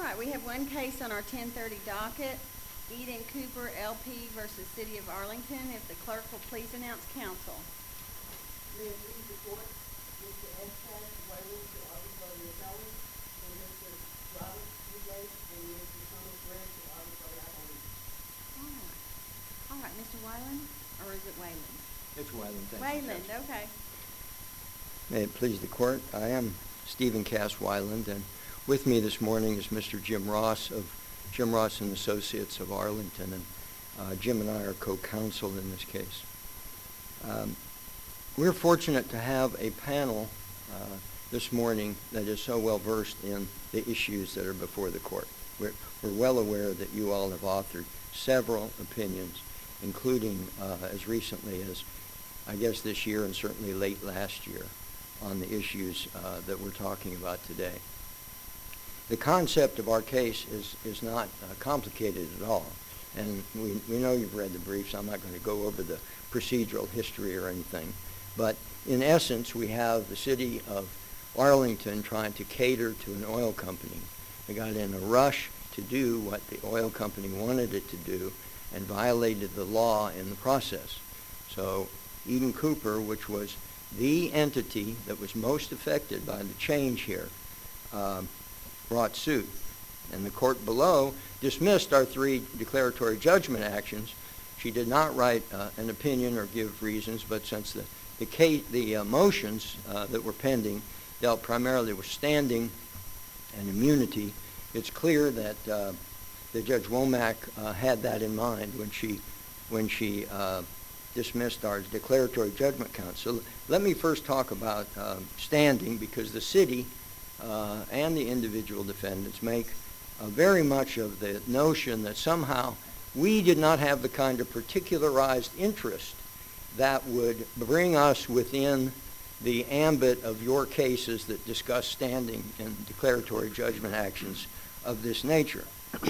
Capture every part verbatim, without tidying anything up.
right, we have one case on our ten thirty docket, Eden Cooper L P versus City of Arlington. If the clerk will please announce counsel. May it please the court, Mister Estes, Wayland, the arbitrary appellant, and Mister Robert Fugate, and Mister Thomas Grant, the arbitrary appellant. All right. All right, Mister Wayland, or is it Wayland? It's Wayland, thank you, Wayland, Judge. okay. May it please the court, I am Stephen Cass Weiland, and with me this morning is Mister Jim Ross of Jim Ross and Associates of Arlington, and uh, Jim and I are co-counsel in this case. Um, we're fortunate to have a panel uh, this morning that is so well versed in the issues that are before the court. We're, we're well aware that you all have authored several opinions, including uh, as recently as, I guess, this year and certainly late last year, on the issues uh, that we're talking about today. The concept of our case is, is not uh, complicated at all. And we, we know you've read the briefs. I'm not going to go over the procedural history or anything. But in essence, we have the city of Arlington trying to cater to an oil company. They got in a rush to do what the oil company wanted it to do and violated the law in the process. So Eden Cooper, which was the entity that was most affected by the change here, um, brought suit. And the court below dismissed our three declaratory judgment actions. She did not write uh, an opinion or give reasons, but since the, the, case, the uh, motions uh, that were pending dealt primarily with standing and immunity, it's clear that, uh, that Judge Womack uh, had that in mind when she, when she uh, dismissed our declaratory judgment count. So let me first talk about uh, standing, because the city uh, and the individual defendants make uh, very much of the notion that somehow we did not have the kind of particularized interest that would bring us within the ambit of your cases that discuss standing and declaratory judgment actions of this nature.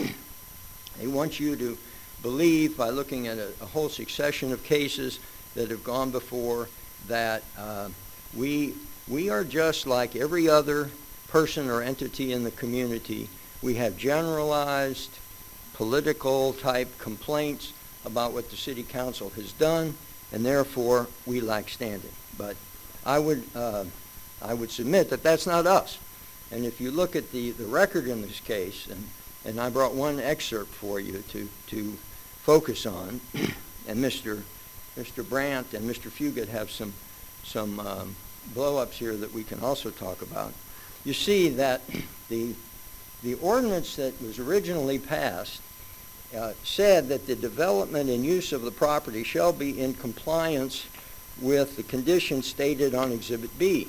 They want you to believe, by looking at a, a whole succession of cases that have gone before, that uh, we, we are just like every other person or entity in the community. We have generalized political type complaints about what the city council has done, and therefore we lack standing. But I would, uh, I would submit that that's not us. And if you look at the, the record in this case, and, and I brought one excerpt for you to, to focus on, and Mister Mister Brandt and Mister Fugate have some, some um, blow-ups here that we can also talk about. You see that the, the ordinance that was originally passed uh, said that the development and use of the property shall be in compliance with the conditions stated on Exhibit B.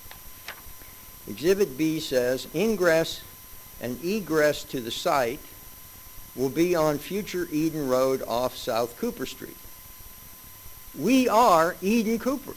Exhibit B says ingress and egress to the site will be on future Eden Road off South Cooper Street. We are Eden Cooper.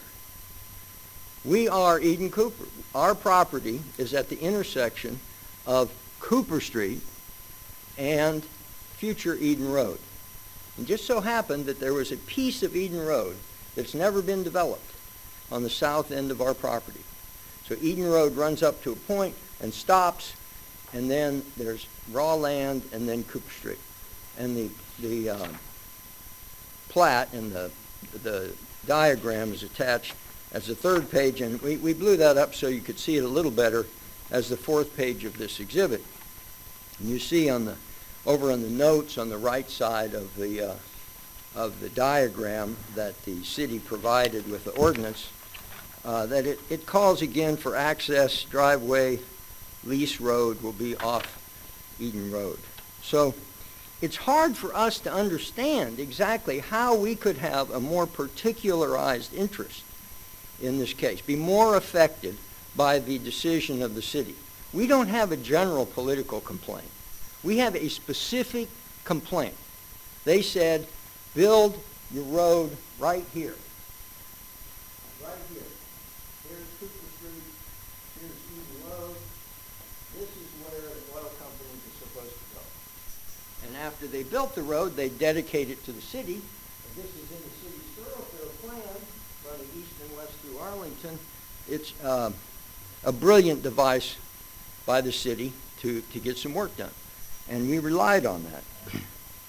We are Eden Cooper. Our property is at the intersection of Cooper Street and future Eden Road. And just so happened that there was a piece of Eden Road that's never been developed on the south end of our property. So Eden Road runs up to a point and stops, and then there's raw land and then Cooper Street. And the, the uh, plat and the, the diagram is attached as the third page, and we, we blew that up so you could see it a little better as the fourth page of this exhibit. And you see on the, over on the notes on the right side of the, uh, of the diagram that the city provided with the ordinance, uh, that it, it calls again for access, driveway, lease road will be off Eden Road. So it's hard for us to understand exactly how we could have a more particularized interest in this case, be more affected by the decision of the city. We don't have a general political complaint. We have a specific complaint. They said, build your road right here. Right here. Here's Cooper Street. Here's Eden Road. This is where the oil companies are supposed to go. And after they built the road, they dedicate it to the city. And this is in the city's thoroughfare plan, running east and west Arlington. It's uh, a brilliant device by the city to, to get some work done. And we relied on that.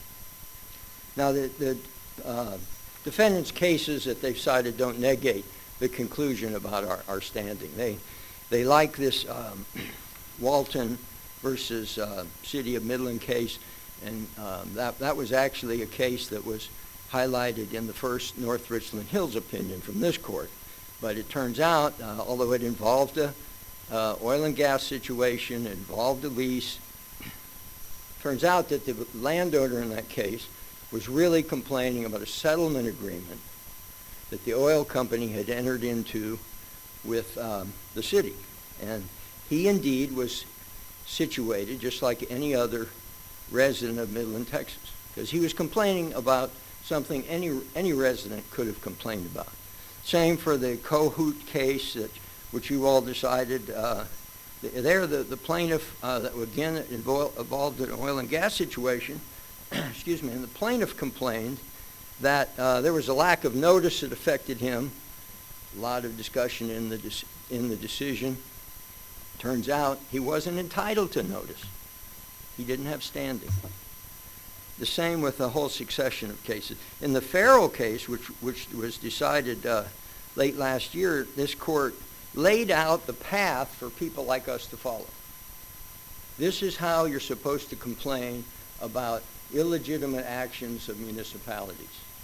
Now, the, the uh, defendants' cases that they've cited don't negate the conclusion about our, our standing. They, they like this um, Walton versus uh, City of Midland case, and um, that, that was actually a case that was highlighted in the first North Richland Hills opinion from this court. But it turns out, uh, although it involved a uh, oil and gas situation, it involved a lease, turns out that the landowner in that case was really complaining about a settlement agreement that the oil company had entered into with um, the city. And he indeed was situated just like any other resident of Midland, Texas, because he was complaining about something any, any resident could have complained about. Same for the Cohoot case, that, which you all decided. Uh, there, the, the plaintiff, uh, that again involved, involved in an oil and gas situation, excuse me, and the plaintiff complained that uh, there was a lack of notice that affected him. A lot of discussion in the, in the decision. Turns out he wasn't entitled to notice. He didn't have standing. The same with a whole succession of cases. In the Farrell case, which, which was decided uh, late last year, this court laid out the path for people like us to follow. This is how you're supposed to complain about illegitimate actions of municipalities.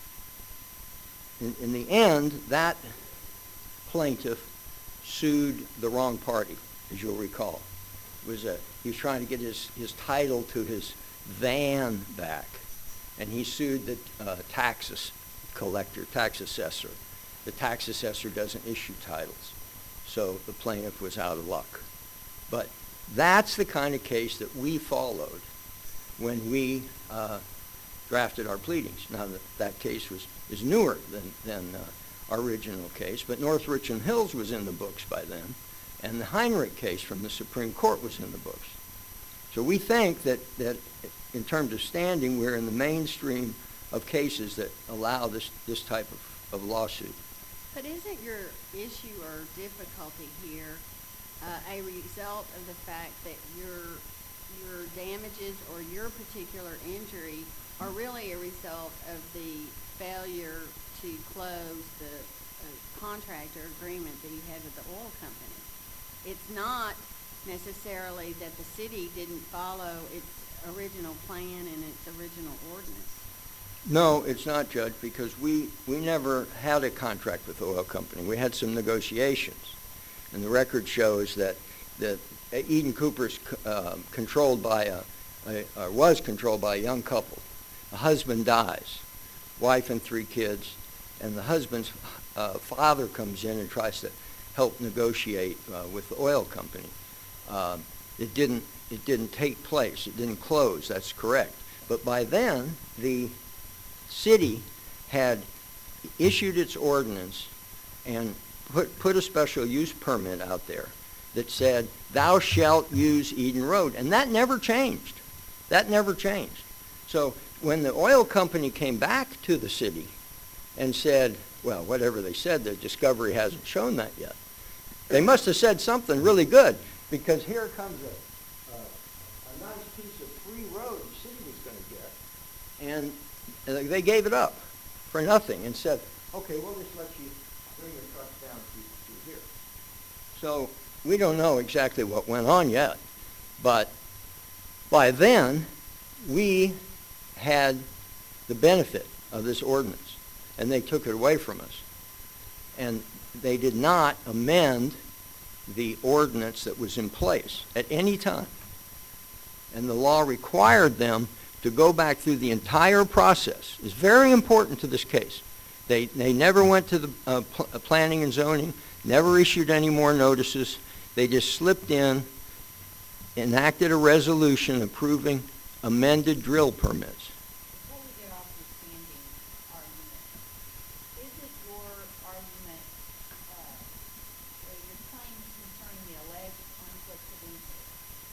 In, in the end, that plaintiff sued the wrong party, as you'll recall. It was a, he was trying to get his, his title to his van back, and he sued the uh, tax collector, tax assessor. The tax assessor doesn't issue titles, so the plaintiff was out of luck. But that's the kind of case that we followed when we uh, drafted our pleadings. Now, that, that case was is newer than, than uh, our original case, but North Richland Hills was in the books by then, and the Heinrich case from the Supreme Court was in the books. So we think that, that in terms of standing, we're in the mainstream of cases that allow this, this type of, of lawsuit. But isn't your issue or difficulty here uh, a result of the fact that your your damages or your particular injury are really a result of the failure to close the uh, contract or agreement that you had with the oil company? It's not necessarily that the city didn't follow its original plan and its original ordinance. No, it's not, Judge, because we, we never had a contract with the oil company. We had some negotiations, and the record shows that, that Eden Cooper's uh, controlled by a, a, or was controlled by a young couple. The husband dies, wife and three kids, and the husband's uh, father comes in and tries to help negotiate uh, with the oil company. Um, it didn't, it didn't take place. It didn't close. That's correct. But by then, the city had issued its ordinance and put, put a special use permit out there that said, thou shalt use Eden Road. And that never changed. That never changed. So when the oil company came back to the city and said, well, whatever they said, the discovery hasn't shown that yet. They must have said something really good, because here comes a, a, a nice piece of free road the city was going to get, and uh, they gave it up for nothing and said, okay, we'll just let you bring your trucks down through, through here. So we don't know exactly what went on yet, but by then, we had the benefit of this ordinance, and they took it away from us. And they did not amend the ordinance that was in place at any time. And the law required them to go back through the entire process. It's very important to this case. They, they never went to the uh, pl- planning and zoning, never issued any more notices. They just slipped in, enacted a resolution approving amended drill permits. Before we get off the standing argument, is it your argument, uh, or your claims concerning the alleged conflict of interest?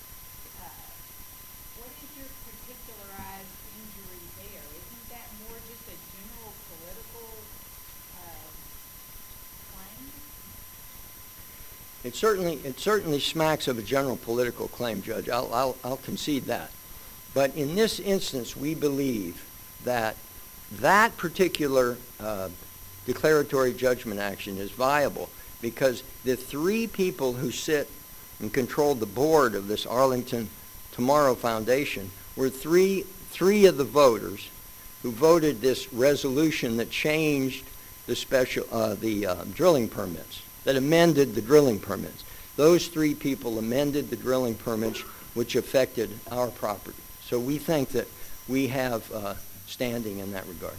Uh, what is your particularized injury there? Isn't that more just a general political uh, claim? It certainly, it certainly smacks of a general political claim, Judge. I'll, I'll, I'll concede that. But in this instance, we believe that that particular uh, declaratory judgment action is viable because the three people who sit and control the board of this Arlington Tomorrow Foundation were three, three of the voters who voted this resolution that changed the special, uh, the uh, drilling permits, that amended the drilling permits. Those three people amended the drilling permits, which affected our property. So we think that we have uh, standing in that regard.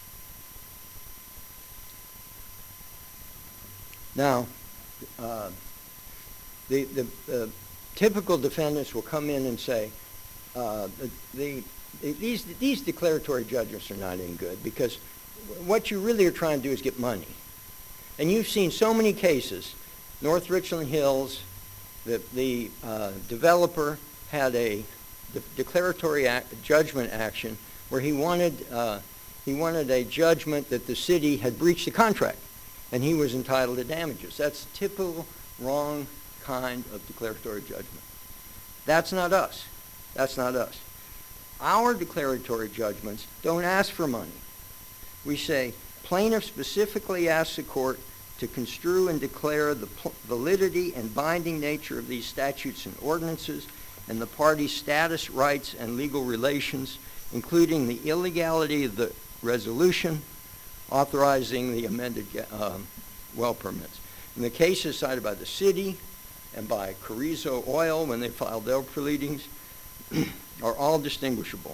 Now, uh, the, the uh, typical defendants will come in and say, uh, the, the, these, these declaratory judgments are not any good because what you really are trying to do is get money. And you've seen so many cases. North Richland Hills, the, the uh, developer had a de declaratory act, judgment action where he wanted, uh, he wanted a judgment that the city had breached the contract and he was entitled to damages. That's typical wrong kind of declaratory judgment. That's not us. That's not us. Our declaratory judgments don't ask for money. We say, plaintiff specifically asks the court to construe and declare the validity and binding nature of these statutes and ordinances and the parties' status, rights, and legal relations, including the illegality of the resolution authorizing the amended um, well permits. In the cases cited by the city and by Carrizo Oil when they filed their pleadings are all distinguishable.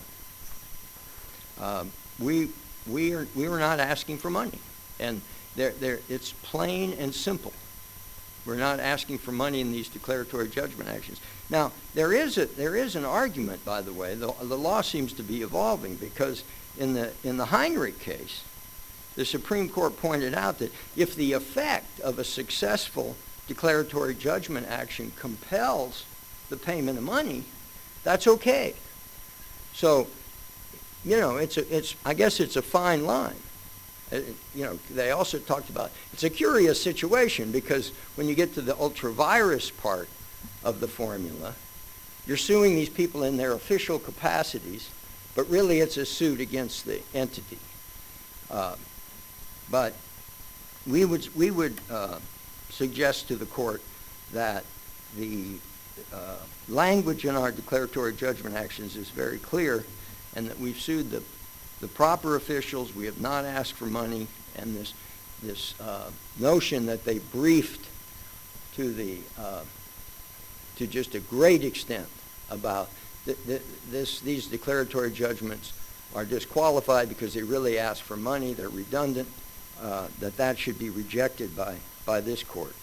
Um, we, we, are, we were not asking for money. And they're, they're, it's plain and simple. We're not asking for money in these declaratory judgment actions. Now, there is, a, there is an argument, by the way. The, the law seems to be evolving because in the, in the Heinrich case, the Supreme Court pointed out that if the effect of a successful declaratory judgment action compels the payment of money, that's okay. So, you know, it's a, it's, I guess it's a fine line. Uh, you know, they also talked about, it's a curious situation because when you get to the ultra-virus part of the formula, you're suing these people in their official capacities, but really it's a suit against the entity. Uh, but we would, we would uh, suggest to the court that the uh, language in our declaratory judgment actions is very clear and that we've sued the the proper officials, we have not asked for money, and this, this uh, notion that they briefed to, the, uh, to just a great extent about th th this, these declaratory judgments are disqualified because they really ask for money, they're redundant, uh, that that should be rejected by, by this court.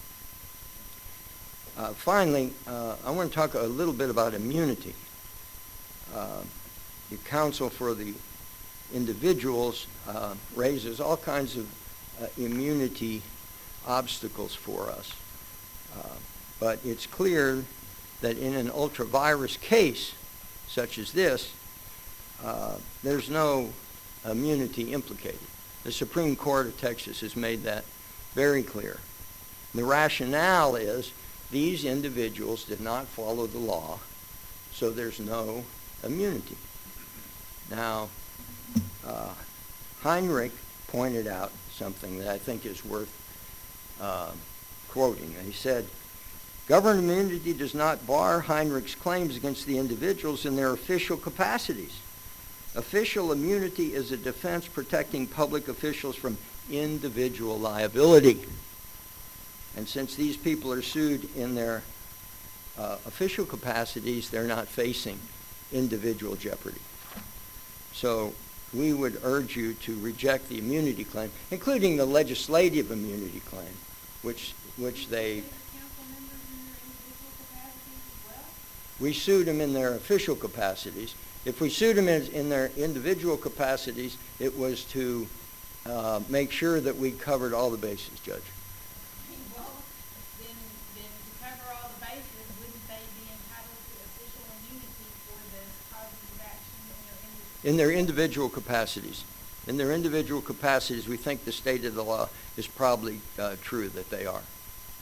Uh, finally, uh, I want to talk a little bit about immunity. Uh, the counsel for the individuals uh, raises all kinds of uh, immunity obstacles for us. Uh, but it's clear that in an ultra-virus case such as this, uh, there's no immunity implicated. The Supreme Court of Texas has made that very clear. The rationale is these individuals did not follow the law, so there's no immunity. Now, Uh, Heinrich pointed out something that I think is worth uh, quoting. He said, government immunity does not bar Heinrich's claims against the individuals in their official capacities. Official immunity is a defense protecting public officials from individual liability. And since these people are sued in their uh, official capacities, they're not facing individual jeopardy. So we would urge you to reject the immunity claim, including the legislative immunity claim, which which they. Council members in their individual capacities as well? We sued them in their official capacities. If we sued them in, in their individual capacities, it was to uh, make sure that we covered all the bases, Judge. Well, then, then to cover all the bases, wouldn't they be entitled to official immunity for the causes of action in their individual? In their individual capacities. In their individual capacities, we think the state of the law is probably uh, true that they are. Okay,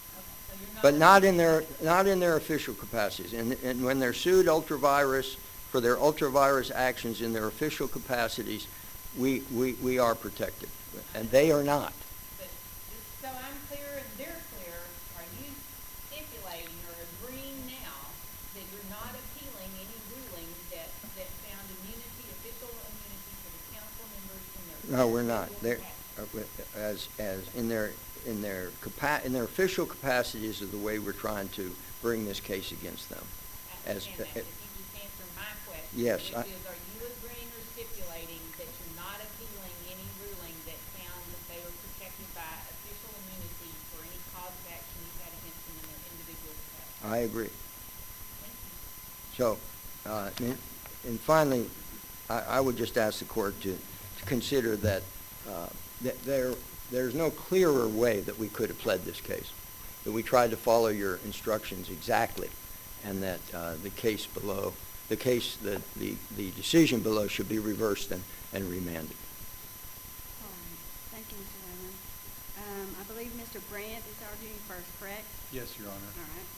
So you're not. But not in their, not in their official capacities. And, and when they're sued ultra-virus for their ultra-virus actions in their official capacities, we, we, we are protected. And they are not. But just so I'm clear and they're clear, are you stipulating or agreeing now that you're not appealing any ruling that, that found immunity, official immunity for the council members in their No, we're not. individual They're, capacity? uh, as, as in their, in their capa, in their official capacities is the way we're trying to bring this case against them. I As, understand uh, that, but you just answered my question. Yes, Which I- is, are you agreeing or stipulating that you're not appealing any ruling that found that they were protected by official immunity for any cause of action you've had against them in their individual capacity? I agree. Thank you. So, uh, and, and finally, I, I would just ask the court to, to consider that, uh, that there, there's no clearer way that we could have pled this case, that we tried to follow your instructions exactly, and that uh, the case below, the case, the, the, the decision below should be reversed and, and remanded. All right. Thank you, Mister Whalen. Um, I believe Mister Brandt is arguing first, correct? Yes, Your Honor. All right.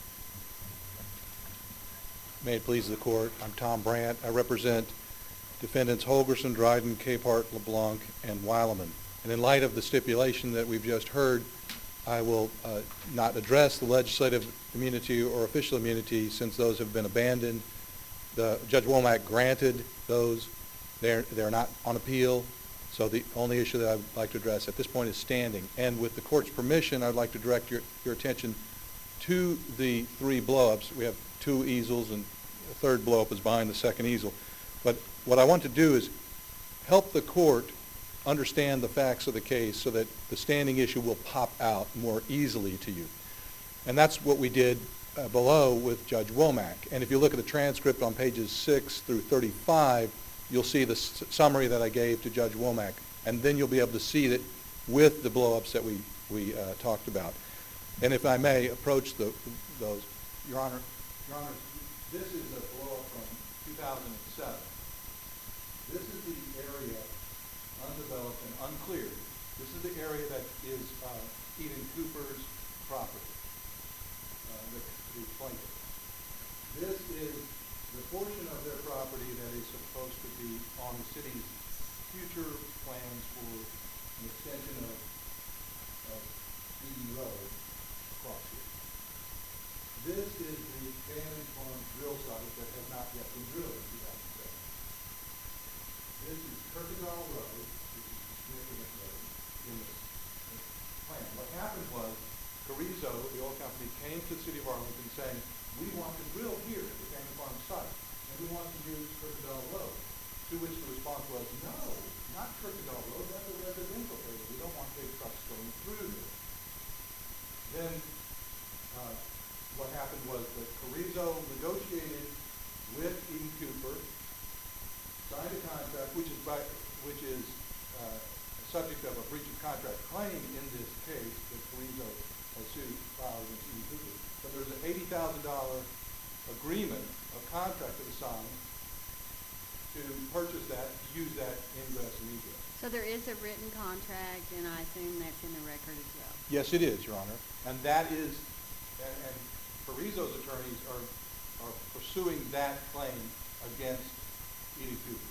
May it please the court, I'm Tom Brandt. I represent defendants Holgerson, Dryden, Capehart, LeBlanc, and Weileman. And in light of the stipulation that we've just heard, I will uh, not address the legislative immunity or official immunity since those have been abandoned. The, Judge Womack granted those. They're, they're not on appeal. So the only issue that I'd like to address at this point is standing. And with the court's permission, I'd like to direct your, your attention to the three blow-ups. We have two easels, and the third blow-up is behind the second easel. But what I want to do is help the court understand the facts of the case so that the standing issue will pop out more easily to you. And that's what we did uh, below with Judge Womack. And if you look at the transcript on pages six through thirty-five, you'll see the s summary that I gave to Judge Womack. And then you'll be able to see that with the blow-ups that we, we uh, talked about. And if I may approach the, those. Your Honor, Your Honor, this is a blow-up from two thousand seven. This is the area undeveloped and uncleared. This is the area that is uh, Eden Cooper's property, uh, the, the plaintiff. This is the portion of their property that is supposed to be on the city's future plans for an extension of, of Eden Road across here. This is the abandoned farm drill site that has not yet been drilled in two thousand seven. This is Kirkendall Road, which is a significant road in this, this plan. What happened was Carrizo, the oil company, came to the city of Arlington saying, we want to drill here at the Canyon Farm site, and we want to use Kirkendall Road. To which the response was, no, not Kirkendall Road, that's a residential area. We don't want big trucks going through there. Then uh, what happened was that Carrizo negotiated with Eden Cooper, signed a contract, which is by, which is uh, a subject of a breach of contract claim in this case that Carrizo has sued filed against Eden Cooper. But there's an eighty thousand dollar agreement, a contract that was signed to purchase that, to use that ingress and egress. So there is a written contract, and I assume that's in the record as well. Yes, it is, Your Honor. And that is, and, and Carrizo's attorneys are, are pursuing that claim against Eden Cooper.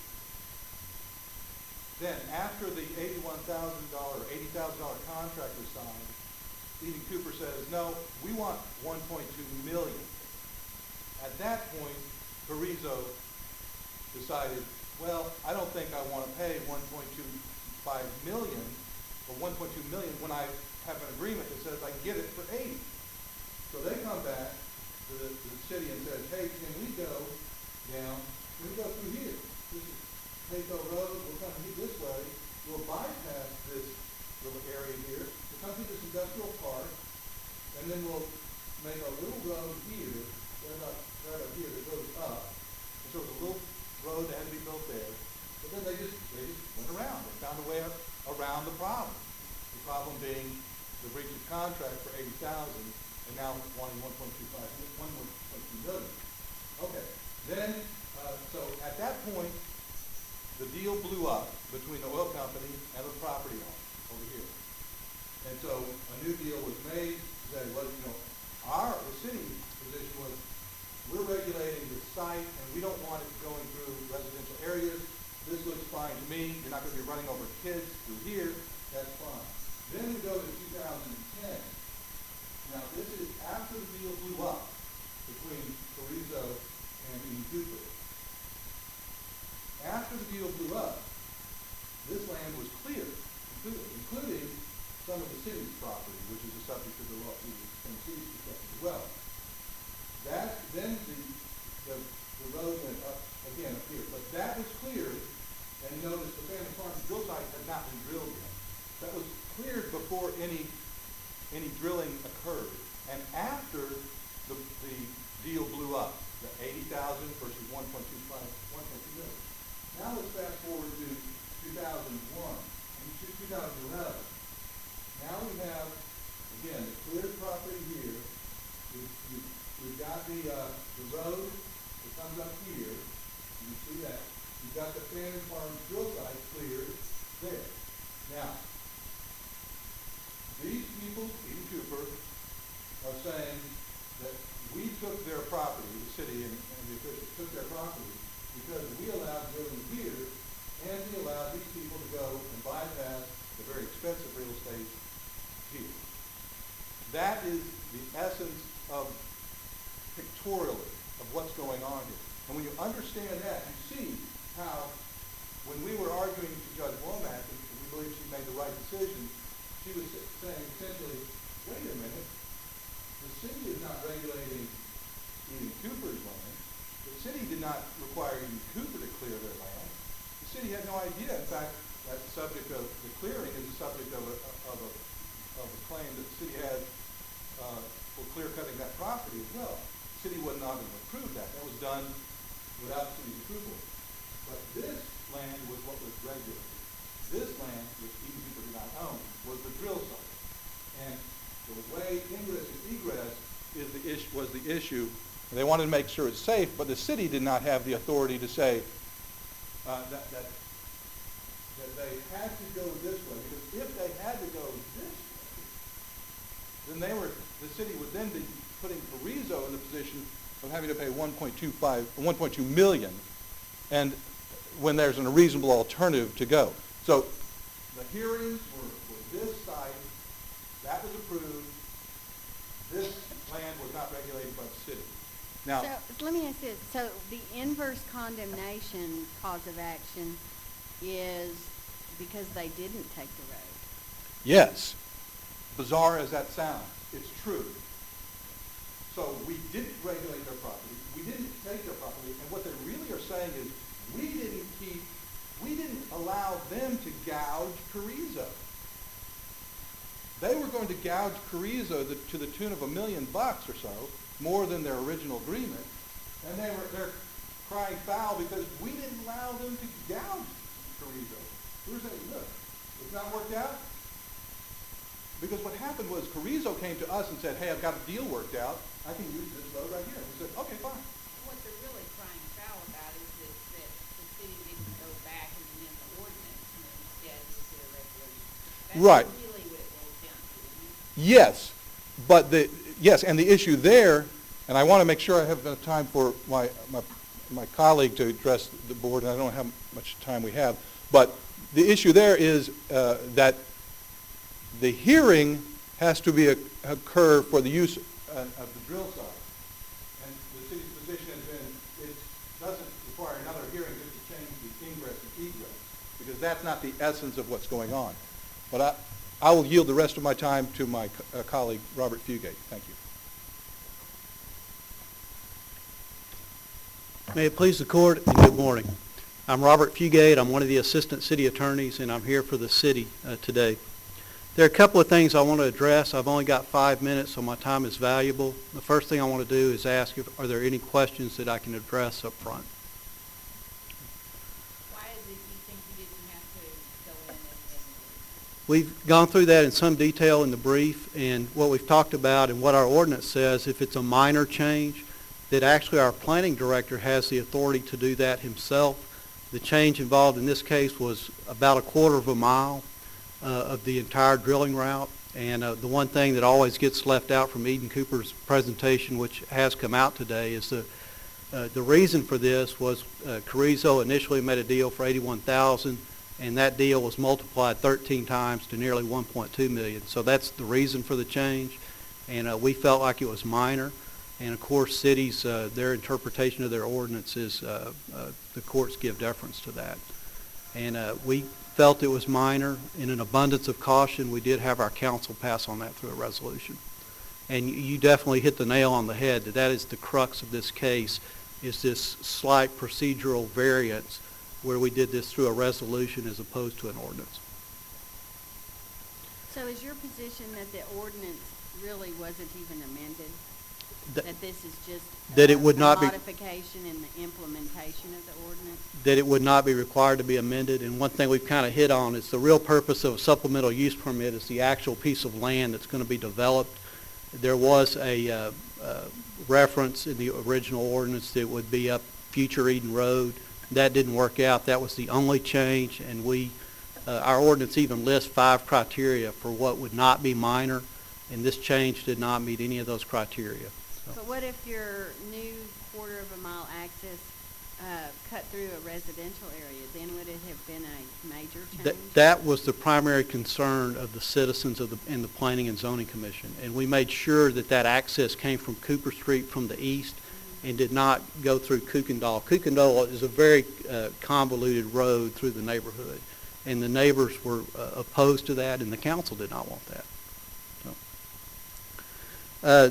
Then, after the eighty-one thousand dollar, eighty thousand dollar contract was signed, Eden Cooper says, no, we want one point two million dollars. At that point, Carrizo decided, well, I don't think I want to pay one point two five million dollars or one point two million dollars when I have an agreement that says I can get it for eighty. So they come back to the, to the city and says, hey, can we go down, can we go through here? This is Payco Road, we'll come this way, we'll bypass this little area here, we'll come through this industrial park, and then we'll make a little road here, right up, right up here that goes up. And so there's a little road that had to be built there. But then they just, they just went around. They found a way up, around the problem. The problem being the breach of contract for eighty thousand and now wanting one point two five, one point two million. Okay. Then, uh, so at that point, the deal blew up between the oil company and the property owner over here. And so a new deal was made, said, well, you know, kids through here, that's fine. Then we go to two thousand ten. Now, this is after the deal blew up between Carrizo and Eden Cooper. After the deal blew up, this land was cleared, completely, including some of the city's property, which is the subject of the law from the city's perspective as well. That, then the, the, the road went up again up here. But that was cleared, and you notice the Family Farms drill site had not been drilled yet. That was cleared before any, any drilling occurred. And after the, the deal blew up, the eighty thousand versus one point two five, one point two million. Now let's fast forward to two thousand one, and two thousand eleven. Now we have, again, the cleared property here. We've, we've, we've got the, uh, the road that comes up here. You can see that. We've got the Family Farms drill site cleared there. Now, these people, Eden Cooper, are saying that we took their property, the city and, and the officials took their property because we allowed drilling here and we allowed these people to go and bypass the very expensive real estate here. That is the essence of, pictorially, of what's going on here. And when you understand that, you see how, when we were arguing to Judge Womack, and we believe she made the right decision, she was saying essentially, wait a minute, the city is not regulating Eden Cooper's land. The city did not require Eden Cooper to clear their land. The city had no idea. In fact, that's the subject of the clearing is the subject of a, of a, of a claim that the city had uh, for clear cutting that property as well. The city would not have approved that. That was done without the city's approval. But this land was what was regulated. This land, which Eden Cooper did not own, was the drill site. And the way ingress and egress is the issue, was the issue. And they wanted to make sure it's safe, but the city did not have the authority to say uh, that, that, that they had to go this way. Because if they had to go this way, then they were, the city would then be putting Carrizo in the position of having to pay one point two five, one point two million, and when there's a reasonable alternative to go. So the hearings were, were this site, that was approved. This land was not regulated by the city. Now, So, let me ask this. So, the inverse condemnation cause of action is because they didn't take the road? yes, bizarre as that sounds, it's true. So we didn't regulate their property, we didn't take their property, and what they really are saying is we didn't keep, we didn't allow them to gouge Carrizo. They were going to gouge Carrizo the, to the tune of a million bucks or so, more than their original agreement, and they were they're crying foul because we didn't allow them to gouge Carrizo. We were saying, look, it's not worked out. Because what happened was Carrizo came to us and said, hey, I've got a deal worked out. I can use this road right here. We said, okay, fine. What they're really crying foul about is that, that the city didn't go back and amend the ordinance and instead just did a regulation. That's Right. really what it boils down to, isn't it? Yes, but the yes, and the issue there, and I want to make sure I have enough time for my, my my colleague to address the board, and I don't know how much time we have, but the issue there is uh, that the hearing has to be a, occur for the use uh, of the drill site, and the city's position has been it doesn't require another hearing just to change the ingress and egress, because that's not the essence of what's going on. But I. I will yield the rest of my time to my co- uh, colleague, Robert Fugate. Thank you. May it please the court, and good morning. I'm Robert Fugate. I'm one of the assistant city attorneys, and I'm here for the city uh, today. There are a couple of things I want to address. I've only got five minutes, so my time is valuable. The first thing I want to do is ask if are there any questions that I can address up front. Why is it you think you didn't have to go in and, and We've gone through that in some detail in the brief, and what we've talked about and what our ordinance says, if it's a minor change, that actually our planning director has the authority to do that himself. The change involved in this case was about a quarter of a mile uh, of the entire drilling route, and uh, the one thing that always gets left out from Eden Cooper's presentation, which has come out today, is the uh, the reason for this was uh, Carrizo initially made a deal for eighty-one thousand dollars. and that deal was multiplied thirteen times to nearly one point two million dollars. So that's the reason for the change, and uh, we felt like it was minor. And of course, cities, uh, their interpretation of their ordinances, uh, uh, the courts give deference to that. And uh, we felt it was minor. In an abundance of caution, we did have our council pass on that through a resolution. And you definitely hit the nail on the head that that is the crux of this case, is this slight procedural variance where we did this through a resolution as opposed to an ordinance. So is your position that the ordinance really wasn't even amended? That, That this is just that it uh, would not a be modification in the implementation of the ordinance? that it would not be required to be amended. And one thing we've kind of hit on is the real purpose of a supplemental use permit is the actual piece of land that's going to be developed. There was a uh, uh, reference in the original ordinance that it would be up future Eden Road. That didn't work out. That was the only change, and we, uh, our ordinance even lists five criteria for what would not be minor, and this change did not meet any of those criteria. So. But what if your new quarter of a mile access uh, cut through a residential area? Then would it have been a major change? That, that was the primary concern of the citizens of the, in the Planning and Zoning Commission, and we made sure that that access came from Cooper Street from the east mm-hmm. and did not go through Kukendall. Kukendall is a very uh, convoluted road through the neighborhood, and the neighbors were uh, opposed to that, and the council did not want that. So, uh,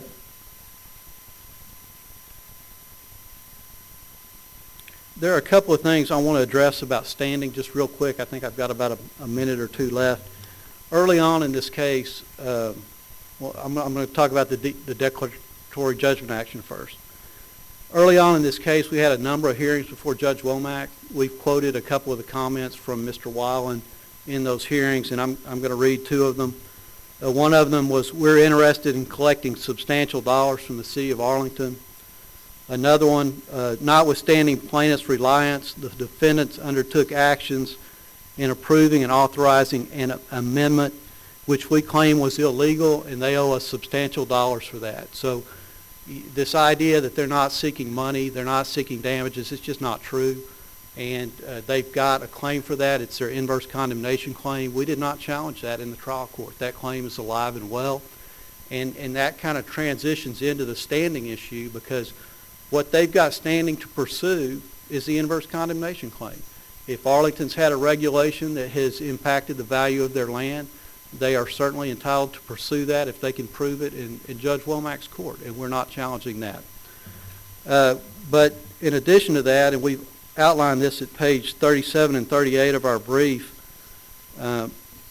There are a couple of things I want to address about standing just real quick. I think I've got about a, a minute or two left. Early on in this case, uh, well, I'm, I'm going to talk about the, de the declaratory judgment action first. Early on in this case, we had a number of hearings before Judge Womack. We've quoted a couple of the comments from Mister Weiland in those hearings, and I'm, I'm going to read two of them. Uh, one of them was, we're interested in collecting substantial dollars from the city of Arlington. Another one, uh, notwithstanding plaintiff's reliance, the defendants undertook actions in approving and authorizing an amendment which we claim was illegal, and they owe us substantial dollars for that. So this idea that they're not seeking money, they're not seeking damages, it's just not true. And uh, they've got a claim for that. It's their inverse condemnation claim. We did not challenge that in the trial court. That claim is alive and well. And, and that kind of transitions into the standing issue, because what they've got standing to pursue is the inverse condemnation claim. If Arlington's had a regulation that has impacted the value of their land, they are certainly entitled to pursue that if they can prove it in, in Judge Womack's court, and we're not challenging that. Uh, but in addition to that, and we've outlined this at page thirty-seven and thirty-eight of our brief, uh,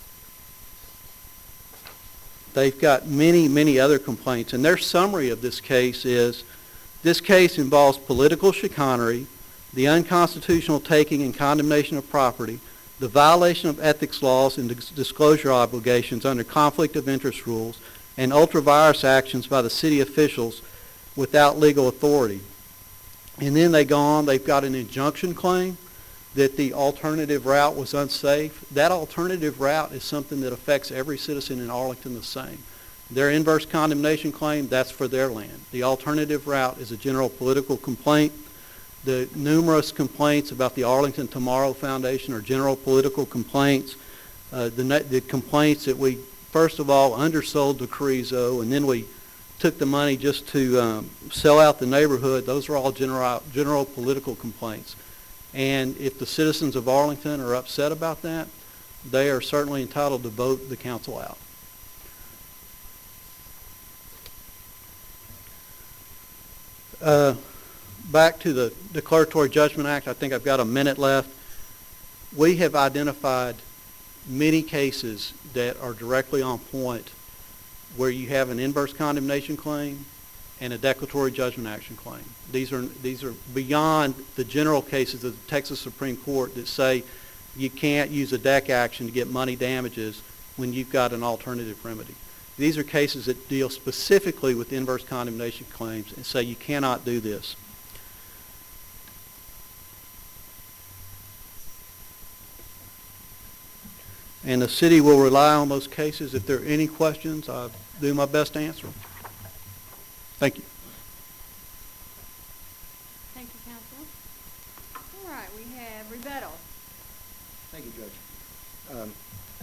they've got many, many other complaints, and their summary of this case is, this case involves political chicanery, the unconstitutional taking and condemnation of property, the violation of ethics laws and disclosure obligations under conflict of interest rules, and ultra-virus actions by the city officials without legal authority. And then they go on, they've got an injunction claim that the alternative route was unsafe. That alternative route is something that affects every citizen in Arlington the same. Their inverse condemnation claim, that's for their land. The alternative route is a general political complaint. The numerous complaints about the Arlington Tomorrow Foundation are general political complaints. Uh, the, the complaints that we, first of all, undersold to Carrizo, and then we took the money just to um, sell out the neighborhood, those are all general, general political complaints. And if the citizens of Arlington are upset about that, they are certainly entitled to vote the council out. Uh, back to the Declaratory Judgment Act, I think I've got a minute left. We have identified many cases that are directly on point where you have an inverse condemnation claim and a declaratory judgment action claim. These are, these are beyond the general cases of the Texas Supreme Court that say you can't use a D E C action to get money damages when you've got an alternative remedy. These are cases that deal specifically with inverse condemnation claims and say you cannot do this. And the city will rely on those cases. If there are any questions, I'll do my best to answer them. Thank you. Thank you, Counselor. All right, we have rebuttal. Thank you, Judge. Um,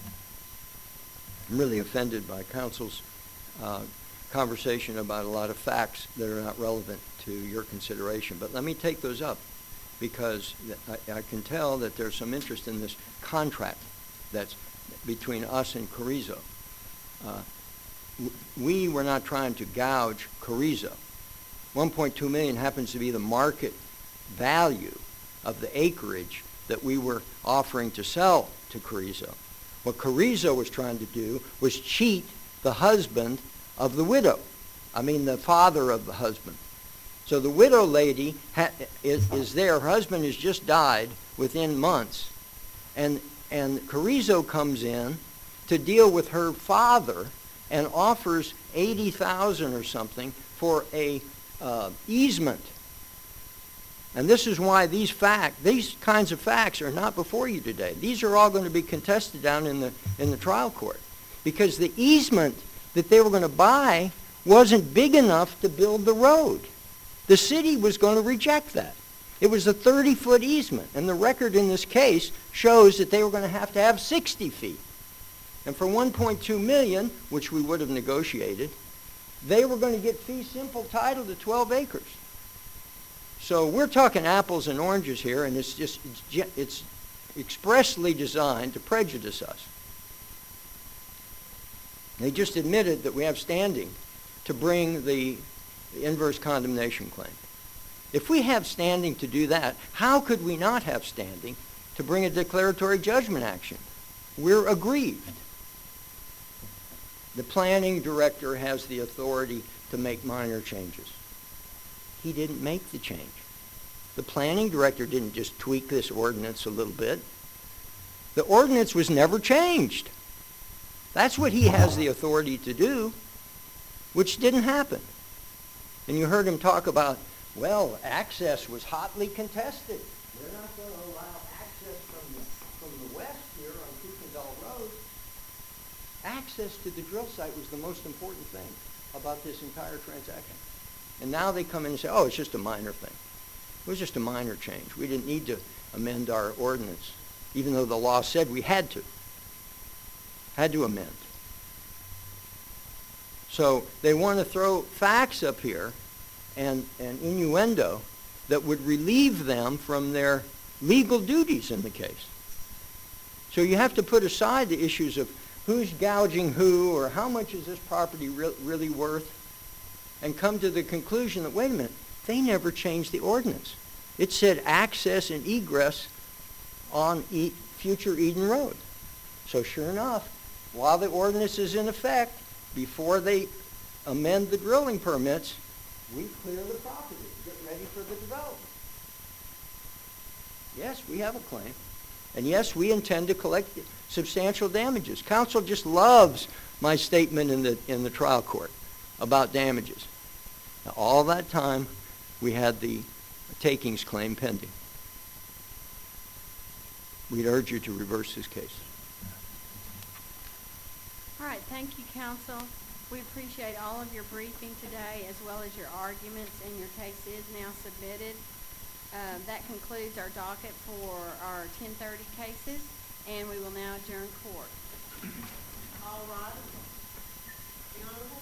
I'm really offended by counsel's uh, conversation about a lot of facts that are not relevant to your consideration. But let me take those up, because I, I can tell that there's some interest in this contract that's between us and Carrizo. Uh, w- we were not trying to gouge Carrizo. one point two million dollars happens to be the market value of the acreage that we were offering to sell to Carrizo. What Carrizo was trying to do was cheat the husband of the widow. I mean, the father of the husband. So the widow lady ha- is, is there. Her husband has just died within months. And, and Carrizo comes in to deal with her father and offers eighty thousand dollars or something for a uh, easement. And this is why these fact, these kinds of facts are not before you today. These are all going to be contested down in the, in the trial court. Because the easement that they were going to buy wasn't big enough to build the road. The city was going to reject that. It was a thirty-foot easement, and the record in this case shows that they were going to have to have sixty feet. And for one point two million dollars, which we would have negotiated, they were going to get fee simple title to twelve acres. So we're talking apples and oranges here, and it's just it's, it's expressly designed to prejudice us. They just admitted that we have standing to bring the, the inverse condemnation claim. If we have standing to do that, how could we not have standing to bring a declaratory judgment action? We're aggrieved. The planning director has the authority to make minor changes. He didn't make the change. The planning director didn't just tweak this ordinance a little bit. The ordinance was never changed. That's what he has the authority to do, which didn't happen. And you heard him talk about, well, access was hotly contested. We're not going to allow access from the, from the west here on Kuykendall Road. Access to the drill site was the most important thing about this entire transaction. And now they come in and say, oh, it's just a minor thing. It was just a minor change. We didn't need to amend our ordinance, even though the law said we had to. Had to amend. So they want to throw facts up here and, and innuendo that would relieve them from their legal duties in the case. So you have to put aside the issues of who's gouging who or how much is this property re- really worth, and come to the conclusion that, wait a minute, they never changed the ordinance. It said access and egress on e- future Eden Road. So sure enough, while the ordinance is in effect, before they amend the drilling permits, we clear the property, get ready for the development. Yes, we have a claim. And yes, we intend to collect substantial damages. Counsel just loves my statement in the, in the trial court about damages. Now, all that time, we had the takings claim pending. We'd urge you to reverse this case. All right, thank you, counsel. We appreciate all of your briefing today, as well as your arguments, and your case is now submitted. Uh, that concludes our docket for our ten thirty cases, and we will now adjourn court. All rise. The Honorable